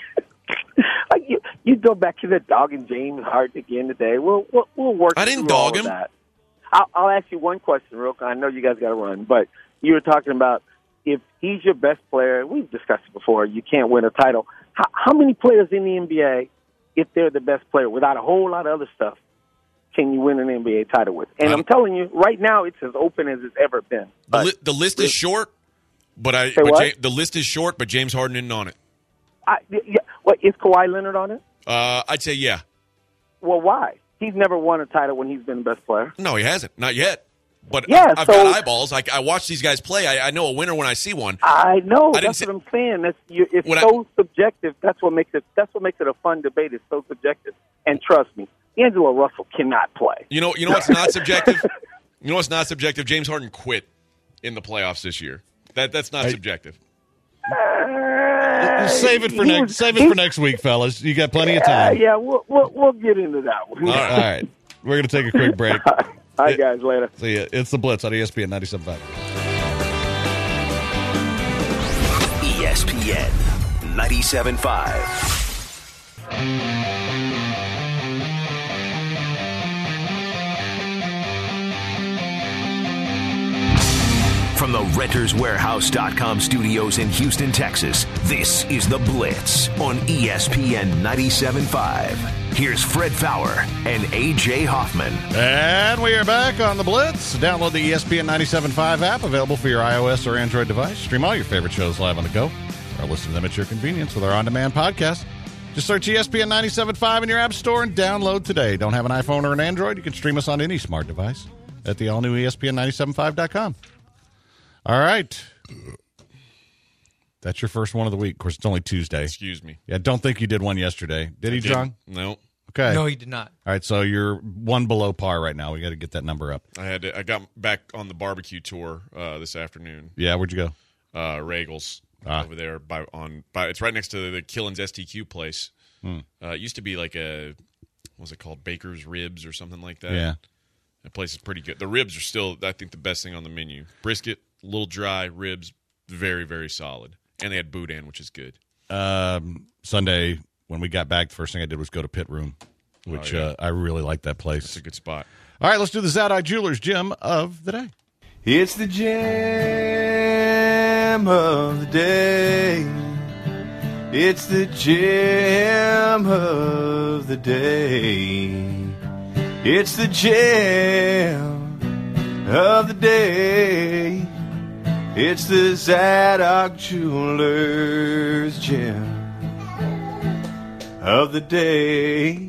like you, you go back to the dog and James Harden again today. We'll we'll, we'll work. I didn't through all dog of him. That. I'll, I'll ask you one question, real quick. I know you guys got to run, but you were talking about if he's your best player. We've discussed it before. You can't win a title. How, how many players in the N B A, if they're the best player, without a whole lot of other stuff, can you win an N B A title with? And I'm, I'm telling you, right now, it's as open as it's ever been. The, li- the list is short, but I. Say But what? Ja- the list is short, but James Harden isn't on it. I, yeah, what, is Kawhi Leonard on it? Uh, I'd say yeah. Well, why? He's never won a title when he's been the best player. No, he hasn't. Not yet. But Yeah, I've so- got eyeballs. I, I watch these guys play. I, I know a winner when I see one. I know. I didn't That's say- what I'm saying. That's you, it's When I- so subjective. That's what makes it. That's what makes it a fun debate. It's so subjective. And trust me, D'Angelo Russell cannot play. You know, you know what's not subjective? You know what's not subjective? James Harden quit in the playoffs this year. That that's not I- subjective. Uh, Uh, Save it for he next. was- Save it for next week, fellas. You got plenty of Yeah, time. yeah, we'll, we'll we'll get into that one. All right. All right. We're gonna take a quick break. All right, guys, later. See ya. It's the Blitz on E S P N ninety-seven point five. E S P N ninety-seven point five. From the Renters Warehouse dot com studios in Houston, Texas, this is The Blitz on E S P N ninety-seven point five. Here's Fred Fowler and A J Hoffman. And we are back on The Blitz. Download the E S P N ninety-seven point five app, available for your iOS or Android device. Stream all your favorite shows live on the go, or listen to them at your convenience with our on-demand podcast. Just search E S P N ninety-seven point five in your app store and download today. Don't have an iPhone or an Android? You can stream us on any smart device at the all-new E S P N ninety-seven point five dot com. All right. That's your first one of the week. Of course, it's only Tuesday. Excuse me. Yeah, don't think you did one yesterday. Did he, I John? didn't. No. Okay. No, he did not. All right, so you're one below par right now. We got to get that number up. I had to, I got back on the barbecue tour uh, this afternoon. Yeah, where'd you go? Uh, Regals Ah. over there by on by. It's right next to the Killins S T Q place. Hmm. Uh, it used to be like a what was it called, Baker's Ribs or something like that. Yeah. That place is pretty good. The ribs are still, I think, the best thing on the menu. Brisket, a little dry. Ribs, very very solid. And they had boudin, which is good. Um, Sunday, when we got back, the first thing I did was go to Pit Room, which Oh, yeah. uh, I really like that place. It's a good spot. All right, let's do the Zadai Jewelers gem of the day. It's the gem of the day. It's the gem of the day. It's the gem of the day. It's the Zadok Jewelers gem of the day.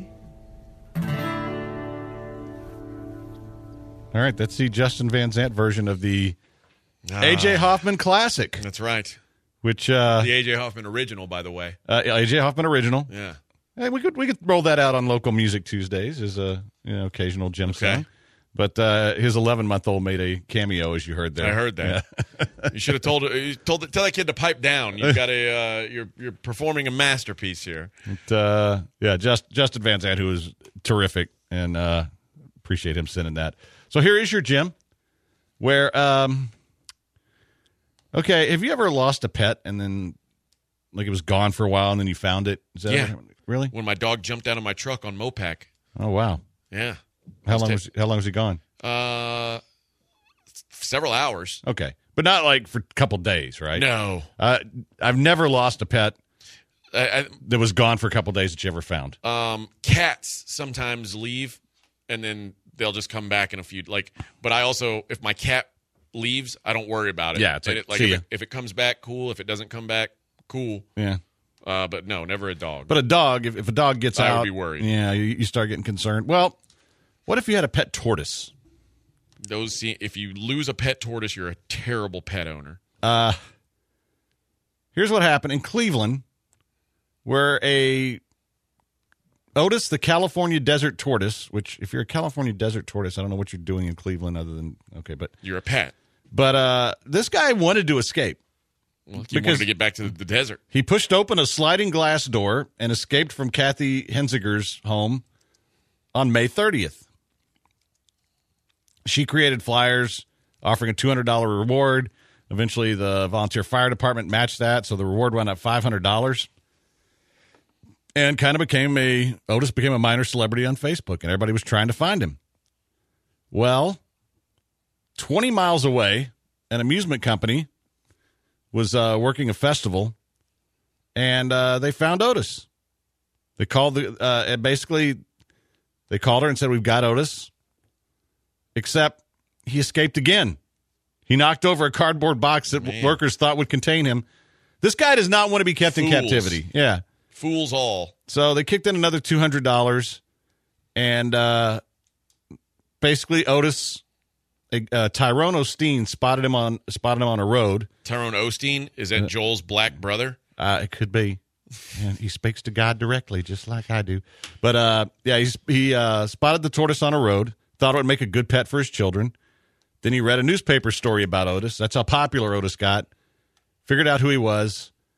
All right, that's the Justin Van Zandt version of the Ah, A J Hoffman Classic, That's right. which uh, The A J Hoffman original, by the way. uh, A J Hoffman original. Yeah. Hey, we could we could roll that out on Local Music Tuesdays as a you know occasional gem Okay. song. But uh, his eleven month old made a cameo, as you heard there. I heard that. You should have told you told tell that kid to pipe down. You've got a uh, you're you're performing a masterpiece here. But, uh, yeah, just Justin Van Zandt, who is terrific, and uh, appreciate him sending that. So here is your gem, where um, okay, have you ever lost a pet and then like it was gone for a while and then you found it? Is that Yeah. ever- really? When my dog jumped out of my truck on Mopac. Oh wow! Yeah. How Must long have- was how long was he gone? Uh, several hours. Okay, but not like for a couple days, right? No. Uh, I've never lost a pet I, that was gone for a couple days that you ever found. I, um, cats sometimes leave, and then they'll just come back in a few. Like, but I also, if my cat leaves, I don't worry about it. Yeah, it's And like, it, like see if, ya. it, if it comes back, cool. If it doesn't come back, cool. Yeah. Uh, but no, never a dog. But a dog, if, if a dog gets I would out, be worried. Yeah, you, you start getting concerned. Well, what if you had a pet tortoise? Those, see, if you lose a pet tortoise, you're a terrible pet owner. Uh, here's what happened in Cleveland, where a Otis, the California desert tortoise, which if you're a California desert tortoise, I don't know what you're doing in Cleveland other than, okay, but You're a pet. but uh, this guy wanted to escape. Well, you Because- wanted to get back to the, the desert. He pushed open a sliding glass door and escaped from Kathy Henziger's home on May thirtieth. She created flyers offering a two hundred dollars reward. Eventually, the volunteer fire department matched that, so the reward went up five hundred dollars. And kind of became a, Otis became a minor celebrity on Facebook, and everybody was trying to find him. Well, twenty miles away, an amusement company was uh, working a festival, and uh, they found Otis. They called the uh, and basically they called her and said, "We've got Otis," except he escaped again. He knocked over a cardboard box that Man. workers thought would contain him. This guy does not want to be kept in Fools. captivity. Yeah. Fools all. So they kicked in another two hundred dollars, and uh, basically Otis, uh, Tyrone Osteen spotted him on spotted him on a road. Tyrone Osteen, is that Joel's black brother? Uh, it could be. And he speaks to God directly, just like I do. But uh, yeah, he's, he uh, spotted the tortoise on a road, thought it would make a good pet for his children. Then he read a newspaper story about Otis. That's how popular Otis got. Figured out who he was.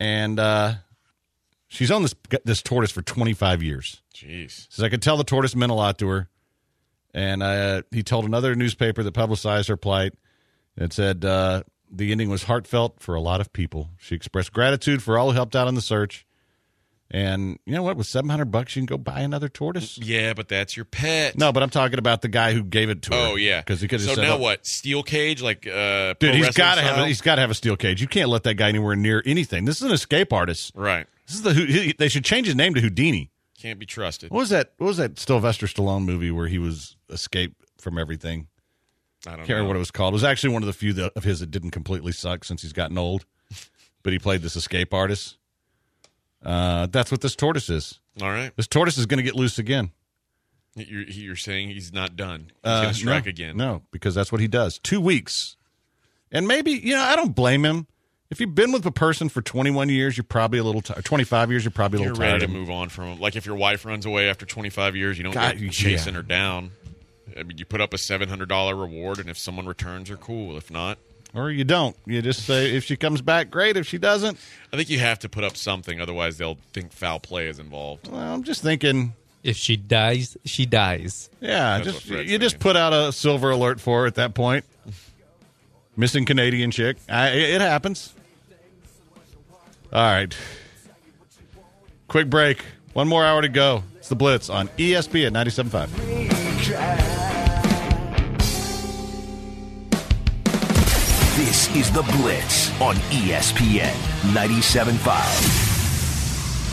and uh, she's owned this this tortoise for twenty-five years. Jeez. Says I could tell the tortoise meant a lot to her, and uh, he told another newspaper that publicized her plight. It said uh, the ending was heartfelt for a lot of people. She expressed gratitude for all who helped out on the search. And you know what? With seven hundred bucks, you can go buy another tortoise. Yeah, but that's your pet. No, but I'm talking about the guy who gave it to her. Oh yeah, because he could. So set now up. what? Steel cage, like uh, dude, pro he's got to style? have. A, he's got to have a steel cage. You can't let that guy anywhere near anything. This is an escape artist, right? This is the. He, they should change his name to Houdini. Can't be trusted. What was that? What was that Sylvester Stallone movie where he was escape from everything? I don't Can't know. remember what it was called. It was actually one of the few that, of his that didn't completely suck since he's gotten old. But he played this escape artist. Uh, that's what this tortoise is. All right. This tortoise is going to get loose again. You're, you're saying he's not done. He's Uh, going to strike no, again. No, because that's what he does. Two weeks. And maybe, you know, I don't blame him. If you've been with a person for twenty-one years, you're probably a little tired. twenty-five years, you're probably a You're little ready tired. to move on from him. Like if your wife runs away after twenty-five years, you don't God, go chasing yeah. her down. I mean, you put up a seven hundred dollars reward, and if someone returns her, cool. If not, Or you don't. You just say, if she comes back, great. If she doesn't, I think you have to put up something. Otherwise, they'll think foul play is involved. well, I'm just thinking, If she dies, she dies. yeah, That's just what Fred's you just thinking. put out a silver alert for her at that point. Missing Canadian chick. I, it happens. All right. Quick break. One more hour to go. It's the Blitz on E S P N ninety-seven point five. This is The Blitz on E S P N ninety-seven point five.